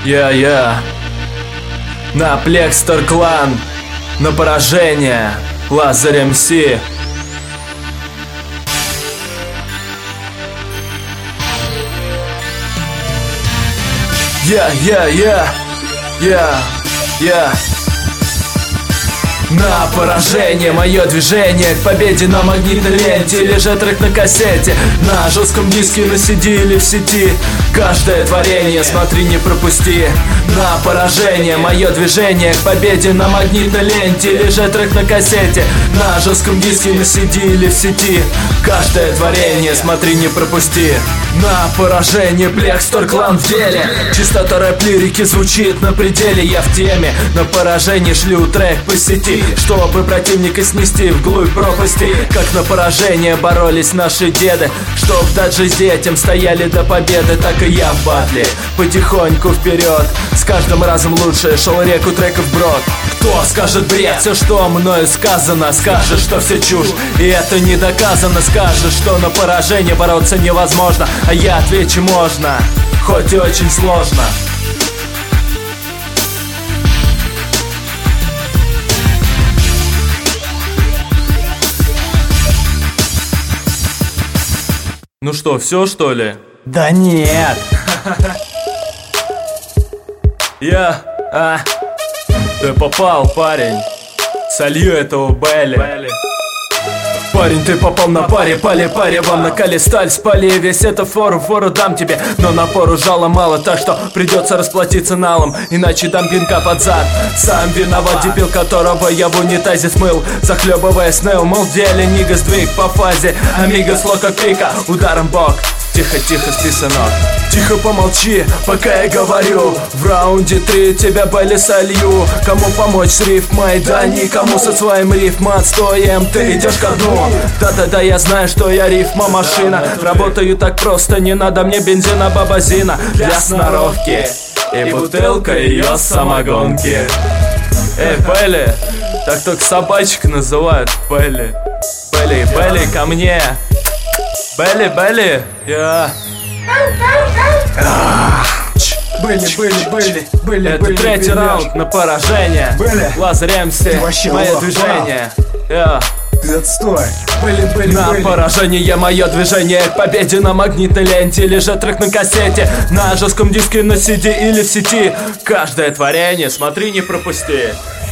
Я на Plextor Clan, на поражение Лазарь МС. Я на поражение, мое движение к победе на магнитной ленте или же трек на кассете, на жестком диске, на CD или в сети. Каждое творение, смотри, не пропусти. На поражение, мое движение к победе на магнитной ленте или же трек на кассете, на жестком диске, на CD или в сети. Каждое творение, смотри, не пропусти. На поражение, Plextor Clan в деле. Частота рэп-лирики звучит на пределе, я в теме. На поражение шлю трек по сети, чтобы противника снести вглубь пропасти. Как на поражение боролись наши деды, чтоб дать жизнь детям, стояли до победы. Так и я в батле, потихоньку вперед, с каждым разом лучше, шел реку треков брод. Кто скажет бред? Все, что мною сказано, скажет, что все чушь, и это не доказано. Скажет, что на поражение бороться невозможно, а я отвечу: можно, хоть и очень сложно. Ну что, все, что ли? Да нет. Ты попал, парень. Солью этого Белли. Парень, ты попал на паре, паре вам накали сталь, спали весь это фору дам тебе. Но напору жала мало, так что придется расплатиться налом, иначе дам пинка под зад. Сам виноват дебил, которого я в унитазе смыл, захлебывая снейл, мол, деле нига сдвиг по фазе. Амиго сло как пика, ударом бок. Тихо, спи, сынок. Тихо помолчи, пока я говорю. В раунде 3 тебя Белли солью. Кому помочь с рифмой? Да никому со своим рифмоотстоем. Ты идешь ко дну. Да, я знаю, что я рифма-машина. Работаю так просто, не надо мне бензина, бабазина для сноровки и бутылка ее самогонки. Эй, Белли, так только собачек называют Белли. Белли, ко мне. Белли, я. Были. Это третий раунд на поражение. Лазарь МС, мое движение. Ты отстой. На поражение, мое движение к победе на магнитной ленте или же трек на кассете, на жестком диске, на CD или в сети. Каждое творение, смотри, не пропусти.